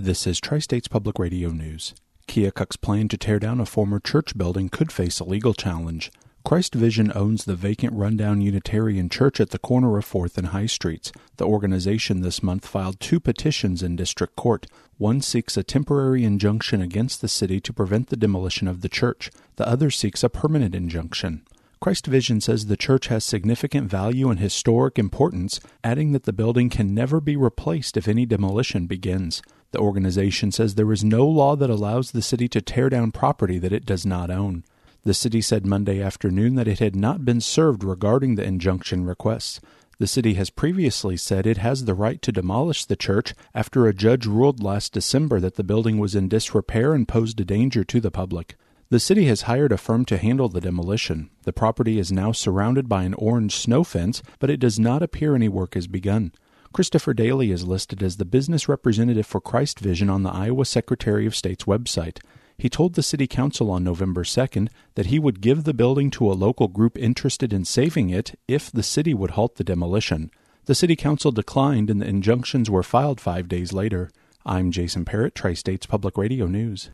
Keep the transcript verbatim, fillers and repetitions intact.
This is Tri-States Public Radio News. Keokuk's plan to tear down a former church building could face a legal challenge. Christ Vision owns the vacant rundown Unitarian Church at the corner of fourth and High Streets. The organization this month filed two petitions in district court. One seeks a temporary injunction against the city to prevent the demolition of the church. The other seeks a permanent injunction. Christ Vision says the church has significant value and historic importance, adding that the building can never be replaced if any demolition begins. The organization says there is no law that allows the city to tear down property that it does not own. The city said Monday afternoon that it had not been served regarding the injunction requests. The city has previously said it has the right to demolish the church after a judge ruled last December that the building was in disrepair and posed a danger to the public. The city has hired a firm to handle the demolition. The property is now surrounded by an orange snow fence, but it does not appear any work has begun. Christopher Daly is listed as the business representative for Christ Vision on the Iowa Secretary of State's website. He told the city council on November second that he would give the building to a local group interested in saving it if the city would halt the demolition. The city council declined and the injunctions were filed five days later. I'm Jason Parrott, Tri-States Public Radio News.